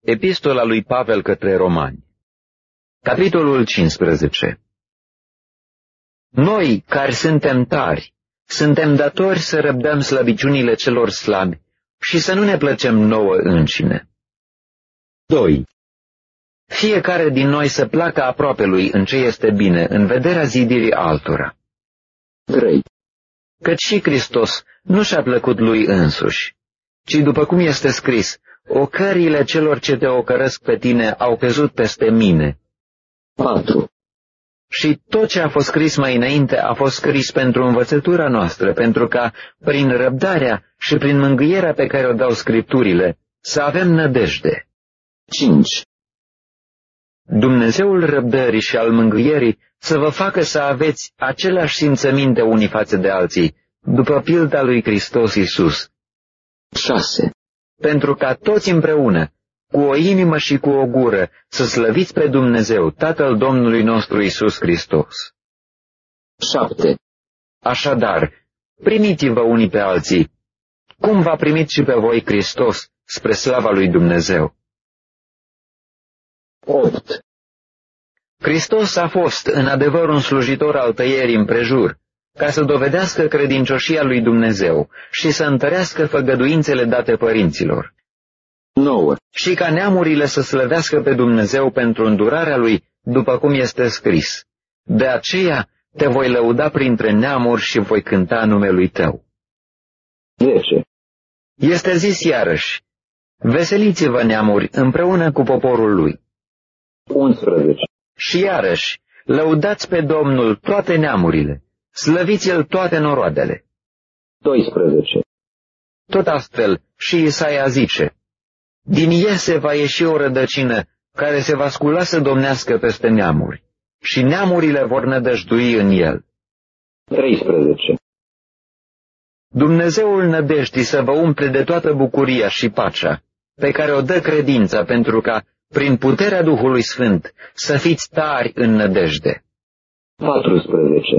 Epistola lui Pavel către Romani. Capitolul 15. Noi, care suntem tari, suntem datori să răbdăm slăbiciunile celor slabi și să nu ne plăcem nouă înșine. 2. Fiecare din noi să placă aproapelui în ce este bine, în vederea zidirii altora. 3. Căci și Hristos nu și-a plăcut lui însuși, ci după cum este scris, ocăriile celor ce te ocărăsc pe tine au căzut peste mine. 4. Și tot ce a fost scris mai înainte a fost scris pentru învățătura noastră, pentru ca, prin răbdarea și prin mângâierea pe care o dau Scripturile, să avem nădejde. 5. Dumnezeul răbdării și al mângâierii să vă facă să aveți aceleași simțăminte unii față de alții, după pilda lui Hristos Iisus. 6. Pentru ca toți împreună, cu o inimă și cu o gură, să slăviți pe Dumnezeu, Tatăl Domnului nostru Iisus Hristos. 7. Așadar, primiți-vă unii pe alții, cum v-a primit și pe voi Hristos, spre slava lui Dumnezeu. 8. Hristos a fost în adevăr un slujitor al tăierii împrejur, ca să dovedească credincioșia lui Dumnezeu și să întărească făgăduințele date părinților. 9. Și ca neamurile să slăvească pe Dumnezeu pentru îndurarea lui, după cum este scris. De aceea te voi lăuda printre neamuri și voi cânta numelui tău. 10. Este zis iarăși, veseliți-vă neamuri împreună cu poporul lui. 11. Și iarăși, lăudați pe Domnul toate neamurile, slăviți-l toate noroadele. 12. Tot astfel și Isaia zice, din Iese va ieși o rădăcină care se va scula să domnească peste neamuri, și neamurile vor nădăjdui în el. 13. Dumnezeul nădejdii să vă umple de toată bucuria și pacea, pe care o dă credința, pentru ca, prin puterea Duhului Sfânt, să fiți tari în nădejde. 14.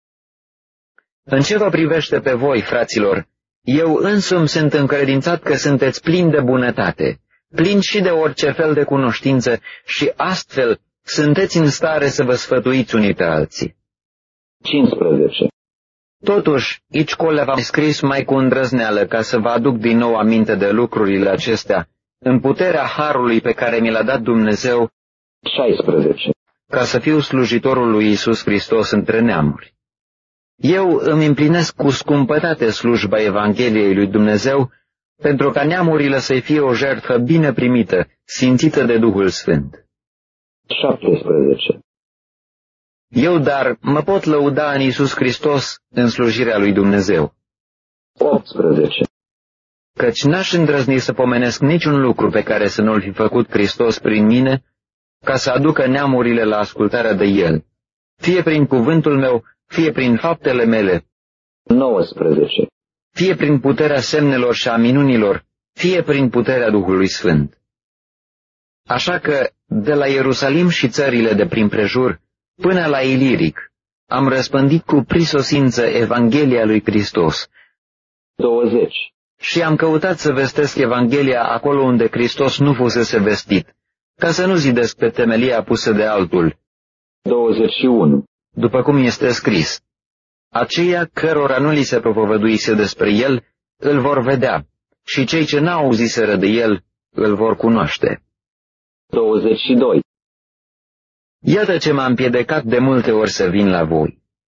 În ce vă privește pe voi, fraților, eu însumi sunt încredințat că sunteți plini de bunătate, plini și de orice fel de cunoștință și astfel sunteți în stare să vă sfătuiți unii pe alții. 15. Totuși, aici le v-am scris mai cu îndrăzneală ca să vă aduc din nou aminte de lucrurile acestea, în puterea harului pe care mi l-a dat Dumnezeu. 16. Ca să fiu slujitorul lui Iisus Hristos între neamuri. Eu îmi împlinesc cu scumpătate slujba Evangheliei lui Dumnezeu, pentru ca neamurile să-i fie o jertfă bine primită, simțită de Duhul Sfânt. 17. Eu, dar, mă pot lăuda în Iisus Hristos în slujirea lui Dumnezeu. 18. Căci n-aș îndrăzni să pomenesc niciun lucru pe care să nu-l fi făcut Hristos prin mine, ca să aducă neamurile la ascultarea de El, fie prin cuvântul meu, fie prin faptele mele. 19. Fie prin puterea semnelor și a minunilor, fie prin puterea Duhului Sfânt. Așa că, de la Ierusalim și țările de prin prejur, până la Iliric, am răspândit cu prisosință Evanghelia lui Hristos. 20. Și am căutat să vestesc Evanghelia acolo unde Hristos nu fusese vestit, ca să nu zidesc pe temelia pusă de altul. 21. După cum este scris, aceia cărora nu li se propovăduise despre el, îl vor vedea, și cei ce n-au auziseră de el, îl vor cunoaște. 22. Iată ce m-a împiedicat de multe ori să vin la voi.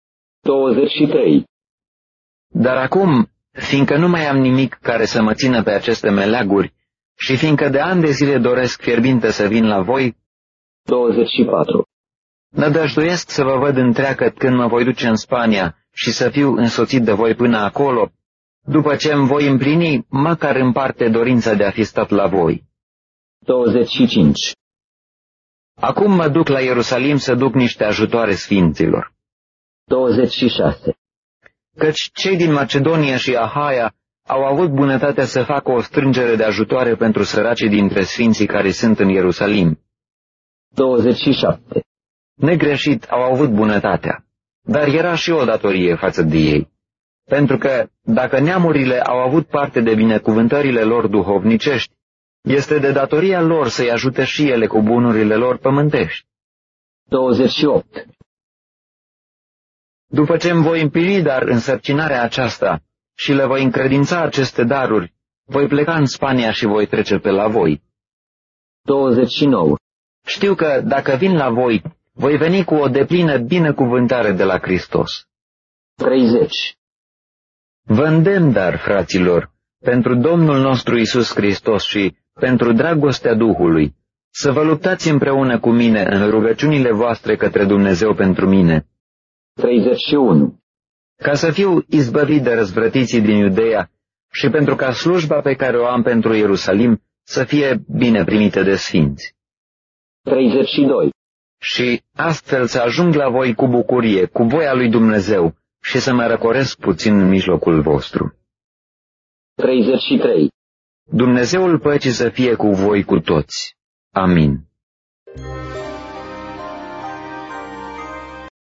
23. Dar acum, fiindcă nu mai am nimic care să mă țină pe aceste meleaguri, și fiindcă de ani de zile doresc fierbinte să vin la voi. 24. Nădăjduiesc să vă văd întreagă când mă voi duce în Spania și să fiu însoțit de voi până acolo, după ce îmi voi împlini măcar în parte dorința de a fi stat la voi. 25. Acum mă duc la Ierusalim să duc niște ajutoare sfinților. 26. Căci cei din Macedonia și Ahaia au avut bunătatea să facă o strângere de ajutoare pentru săracii dintre sfinții care sunt în Ierusalim. 27. Negreșit au avut bunătatea, dar era și o datorie față de ei, pentru că, dacă neamurile au avut parte de binecuvântările lor duhovnicești, Este de datoria lor să-i ajute și ele cu bunurile lor pământești. 28. După ce îmi voi împlini dar însărcinarea aceasta și le voi încredința aceste daruri, voi pleca în Spania și voi trece pe la voi. 29. Știu că, dacă vin la voi, voi veni cu o deplină binecuvântare de la Hristos. 30. Vă îndemn, dar, fraților, pentru Domnul nostru Iisus Hristos și pentru dragostea Duhului, să vă luptați împreună cu mine în rugăciunile voastre către Dumnezeu pentru mine. 31. Ca să fiu izbăvit de răzvrătiții din Iudeea și pentru ca slujba pe care o am pentru Ierusalim să fie bine primită de sfinți. 32. Și astfel să ajung la voi cu bucurie, cu voia lui Dumnezeu și să mă răcoresc puțin în mijlocul vostru. 33. Dumnezeul păcii să fie cu voi cu toți. Amin.